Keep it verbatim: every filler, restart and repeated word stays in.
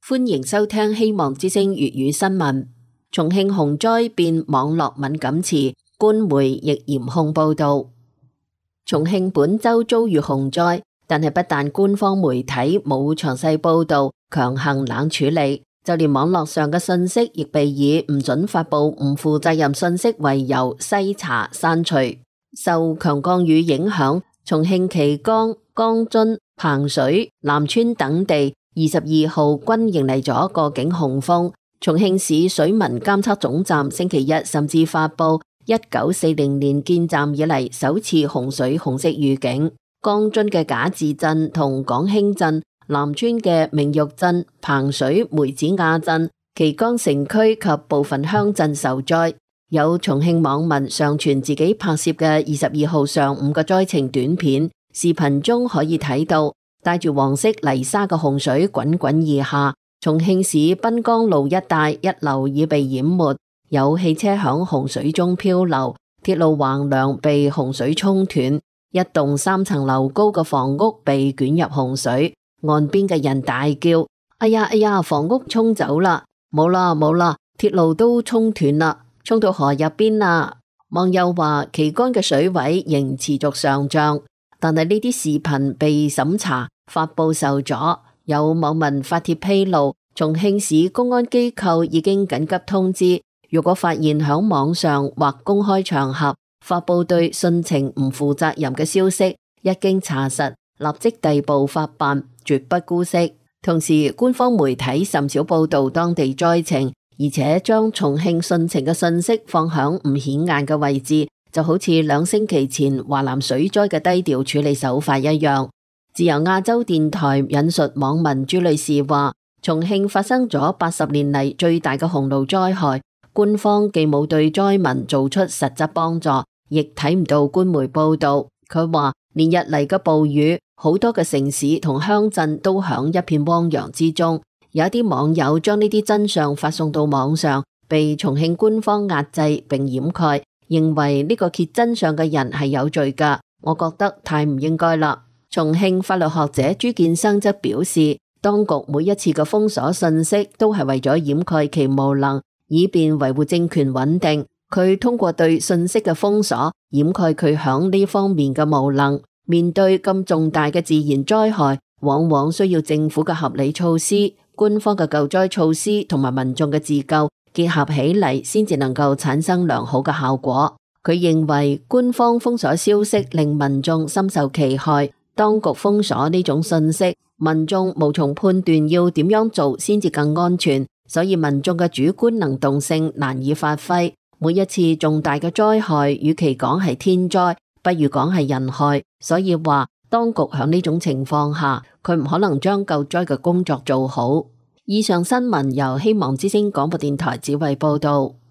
歡迎收聽希望之聲粵語新聞。重慶洪災變網絡敏感詞，官媒亦嚴控報道。重慶本周遭遇洪災，但係不但官方媒體冇詳細報道，強行冷處理，就連網絡上嘅信息亦被以唔准發佈唔負責任信息為由篩查刪除。受強降雨影響，重慶綦江、江津、彭水、南川等地二十二號均迎嚟咗過境洪峰。重慶市水文監測總站星期一甚至發佈一九四零年建站以嚟首次洪水紅色預警。江津嘅賈志鎮同廣興鎮、南川嘅明玉鎮、彭水梅子埡鎮、綦江城區及部分鄉鎮受災。有重慶網民上傳自己拍攝嘅二十二號上午嘅災情短片，視頻中可以睇到帶住黃色泥沙嘅洪水滾滾而下，重慶市濱江路一帶一樓已被淹沒，有汽車響洪水中漂流，鐵路橫樑被洪水沖斷，一棟三層樓高嘅房屋被捲入洪水，岸邊嘅人大叫：哎呀哎呀，房屋沖走啦，冇啦冇啦，鐵路都沖斷啦，沖到河入邊啦。網友話綦江嘅水位仍持續上漲，但係呢啲視頻被審查發佈受阻。有網民發帖披露，重慶市公安機構已經緊急通知，如果發現響網上或公開場合發佈對汛情唔負責任嘅消息，一經查實立即逮捕法辦，絕不姑息。同時官方媒體甚少報道當地災情，而且將重慶汛情嘅信息放響唔顯眼嘅位置，就好似兩星期前華南水災嘅低調處理手法一樣。自由亞洲電台引述網民朱女士話，重慶發生咗八十年嚟最大嘅洪澇災害，官方既冇對災民做出實質幫助，亦睇唔到官媒報道。佢話連日嚟嘅暴雨，好多嘅城市同鄉鎮都響一片汪洋之中。有一啲網友將呢啲真相發送到網上，被重慶官方壓制並掩蓋，認為呢個揭真相嘅人係有罪㗎。我覺得太唔應該啦。重慶法律學者朱建生則表示，當局每一次嘅封鎖信息都係為咗掩蓋其無能，以便維護政權穩定。佢通過對信息嘅封鎖，掩蓋佢響呢方面嘅無能。面對咁重大嘅自然災害，往往需要政府嘅合理措施、官方嘅救災措施同埋民眾嘅自救結合起嚟，先至能夠產生良好嘅效果。佢認為官方封鎖消息令民眾深受其害。當局封鎖呢種信息，民眾無從判斷要點樣做先至更安全，所以民眾嘅主觀能動性難以發揮。每一次重大嘅災害，與其講係天災，不如講係人害。所以話當局喺呢種情況下，佢唔可能將救災嘅工作做好。以上新聞由希望之聲廣播電台指揮報道。